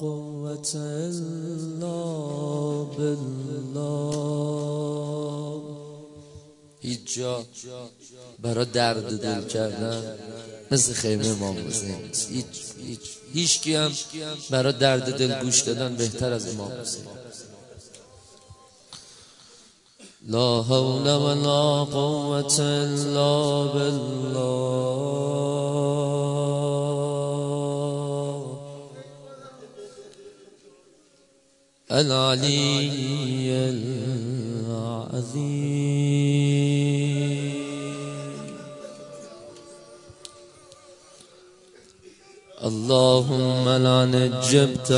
قوة إلا بالله. هیچ جا برای درد دل کردن مثل خیمه امام حسین نیست. هیچ کی هم برای درد دل گوش دادن بهتر از امام حسین. لا حول ولا قوة إلا بالله العلي العظيم. اللهم لعن الجبت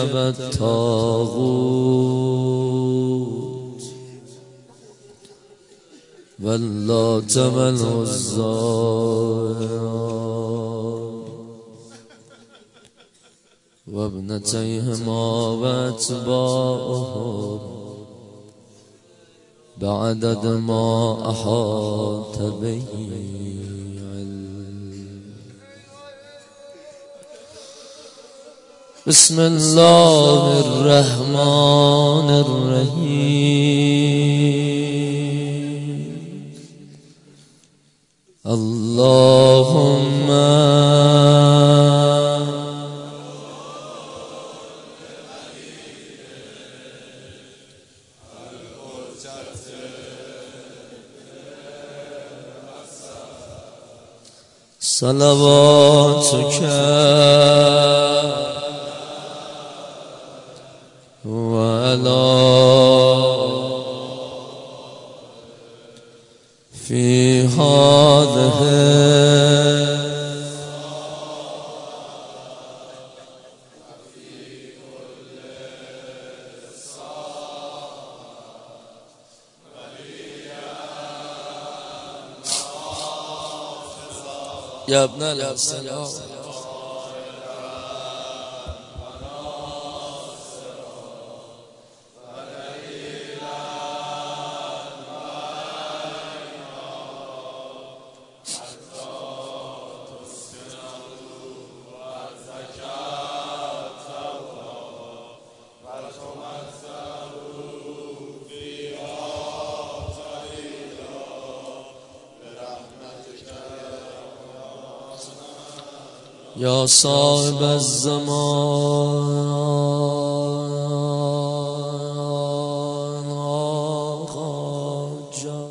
والطاغوت واللات والعزى وابنتيهما واتباعهم بعدد ما أحاط به بسم الله الرحمن الرحيم. اللهم صلواتك وعلى في هذه يا ابن السلام يا صاحب الزمان خاجا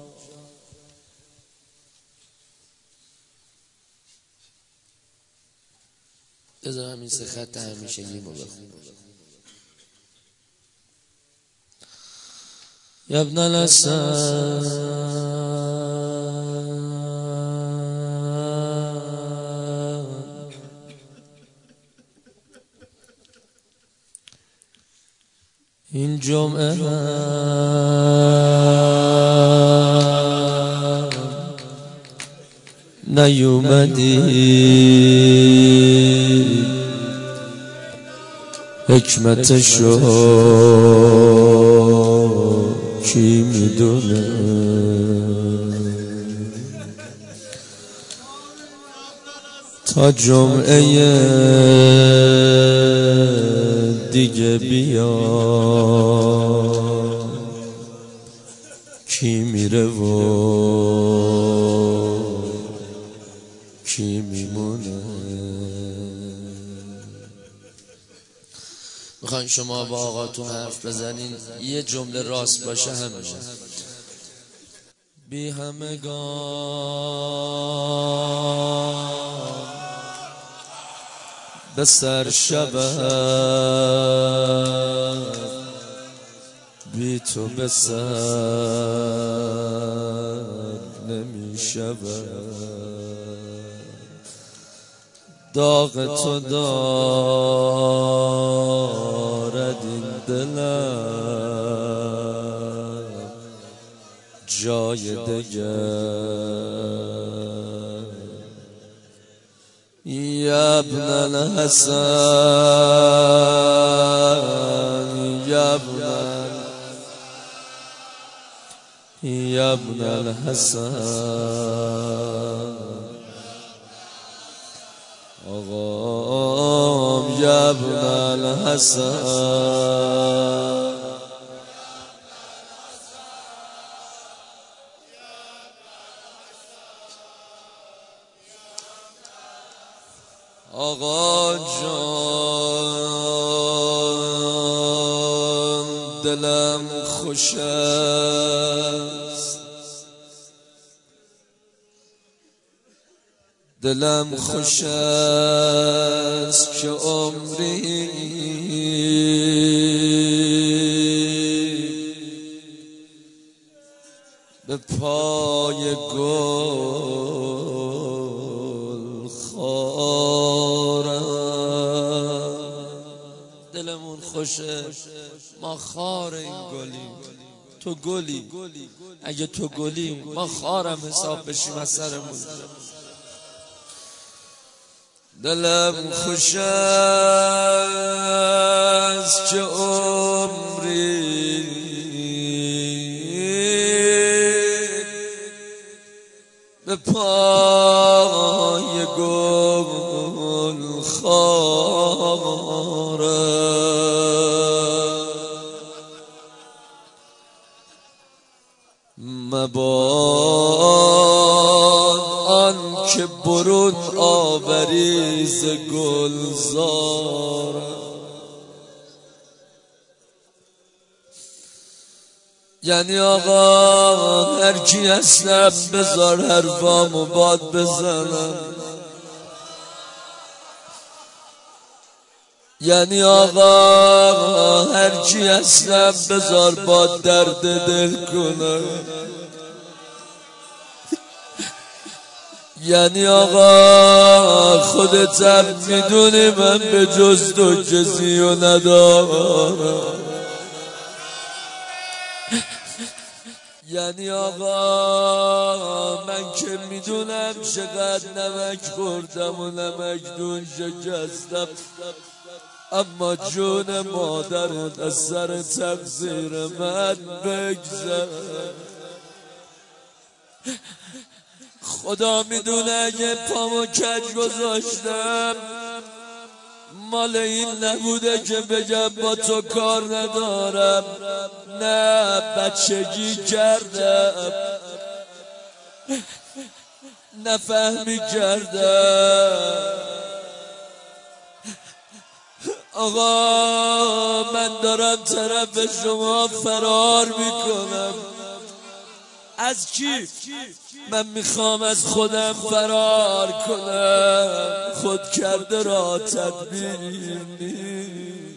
بذار همین سه خط همیشگی ما بخونم. يا ابن الحسن این جمعه نیومدی حکمتشو کی میدونه؟ تا جمعه دیگه بیا کی میره و کی میمونه؟ میخواین شما با آقاتون حرف بزنین یه جمله راست باشه همه بی همگان به سر شود بی تو به سر نمی شود. داغ تو دارد این دلم جای دگر. يا ابن الحسن يا ابن الحسن آقام یا ابن الحسن آقا جان دلم خوش است دلم خوش است که عمری به پای گل خارم دلمون خوشه ما خار این گلیم تو گلی اگه تو گلی ما خارم حساب بشیم از سرمون دلم خوش است که عمری به پای گل خارم مباد آن که برون آوری ز گلزارم یعنی آقا هر کی هستم بذار حرفامو باد بزنم یعنی آقا هر کی هستم بذار باد درد دل کنم یعنی آقا خودتم میدونی من به جز تو کسی رو ندارم یعنی آقا من که میدونم چقدر نمک خوردم و نمک دون شکستم اما جون مادرت از سر تقصیر من بگذر خدا میدونه اگه پامو کج گذاشتم مال این نبوده که بگم با تو کار ندارم نه بچگی کردم نفهمی کردم آقا من دارم طرف شما فرار میکنم از کی؟ من میخوام از خودم فرار کنم خود کرده را تدبیر نیست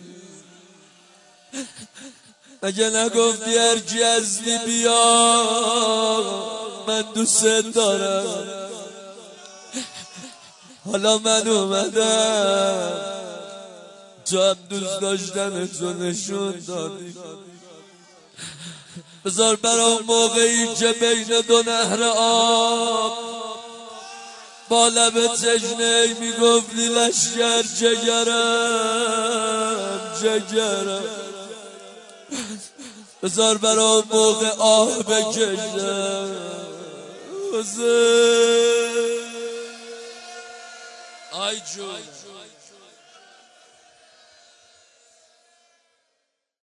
مگه نگفتی هر کی هستی بیا من دوست دارم حالا من اومدم تو هم دوست داشتن تو نشون دادی بذار برام موقعی که بین دو نهر آب با لب تشنه میگفتی لشکر جگرم بذار برام موقع آه بکشم آی جون